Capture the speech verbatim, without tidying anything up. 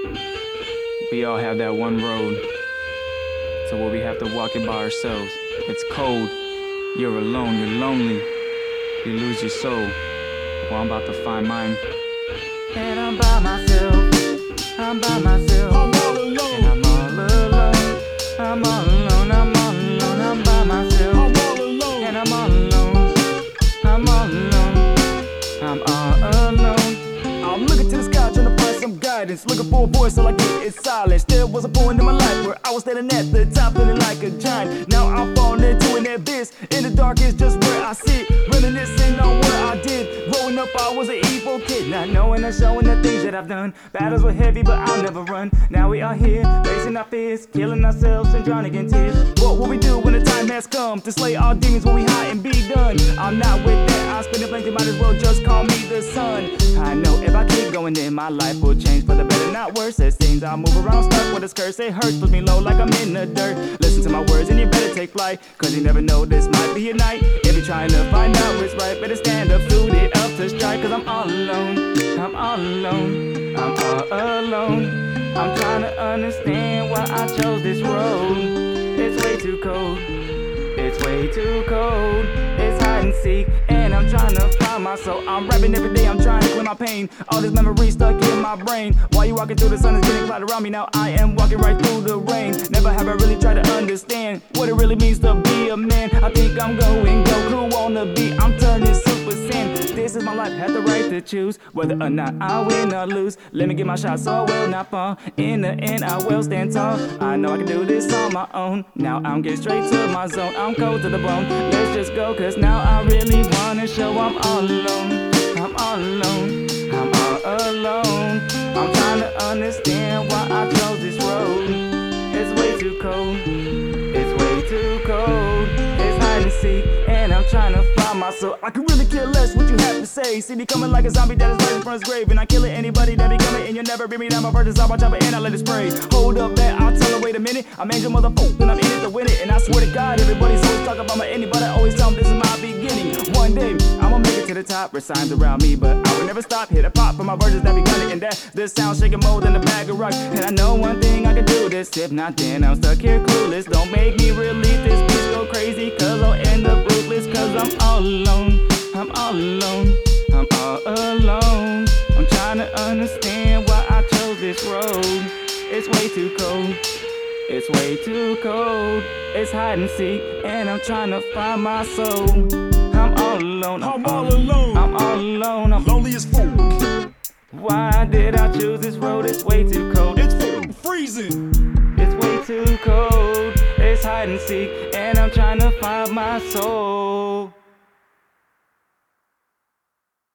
We all have that one road, so where we have to walk it by ourselves. It's cold, you're alone, you're lonely, you lose your soul. Well, I'm about to find mine. And I'm by myself, I'm by myself, I'm all alone, and I'm all alone. I'm all alone, I'm all alone, I'm by myself, I'm all alone, and I'm all alone. I'm all alone, I'm all alone. I'm looking to the sky trying to find some guidance, looking for a voice all I get is silence. There was a point in my life where I was standing at the top feeling like a giant. Now I'm falling into an abyss, in the dark is just where I sit, reminiscing on what I did. Growing up I was an evil kid, not knowing and showing the things that I've done. Battles were heavy but I'll never run. Now we are here, facing our fears, killing ourselves and drowning in tears. What will we do when the time has come to slay our demons when we hide and be done? I'm not with that, I'm spinning blank, you might as well just call me the sun. I know if I keep going then my life will change for the better, not worse. It seems I move around stuck with a curse, it hurts, puts me low like I'm in the dirt. Listen to my words and you better take flight, cause you never know this might be your night. If you're trying to find out what's right, better stand up, suit it up to strike. Cause I'm all alone, I'm all alone, I'm all alone. I'm trying to understand why I chose this road. It's way too cold, it's way too cold. It's hide and seek, and I'm trying to find my soul. I'm rapping every day, I'm trying to clear my pain. All this memory stuck in my brain. While you walking through the sun is getting clouded around me. Now I am walking right through the rain. Never have I really tried to understand what it really means to be a man. I think I'm going Goku on the beat, I'm turning Super Saiyan. This is my life, have the right to choose whether or not I win or lose. Let me get my shot so I will not fall. In the end I will stand tall. I know I can do this on my own. Now I'm getting straight to my zone, I'm cold to the bone. Let's just go, cause now I really wanna show I'm all alone, I'm all alone, I'm all alone. I'm trying to understand why I chose this road. It's way too cold, it's way too cold. It's hide and seek, and I'm trying to find my soul. I can really care less what you have to say. See me coming like a zombie that is rising from his grave, and I kill it anybody that be coming, and you'll never bring me down. My verses out my chopper and I let it spray. Hold up that, I'll tell her, wait a minute, I'm angel motherfucker and I'm in it to win it. And I swear to God, everybody's always talking about my ending, but I always tell them this is my beginning. One day, I'ma make it to the top, with signs around me, but I will never stop. Hit a pop for my verses that be gunning, and that this sound shaking more than a bag of rocks. And I know one thing, I can do this, if not then I'm stuck here clueless. Don't make me release this beat go crazy, cause I'll end up ruthless. Cause I'm all alone, I'm all alone, I'm all alone. I'm trying to understand why I chose this road. It's way too cold, it's way too cold. It's hide and seek, and I'm trying to find my soul. I'm all alone, I'm all alone, I'm all alone, I'm lonely as fuck. Why did I choose this road? It's way too cold, It's freezing, it's way too cold. It's hide and seek, and I'm trying to find my soul.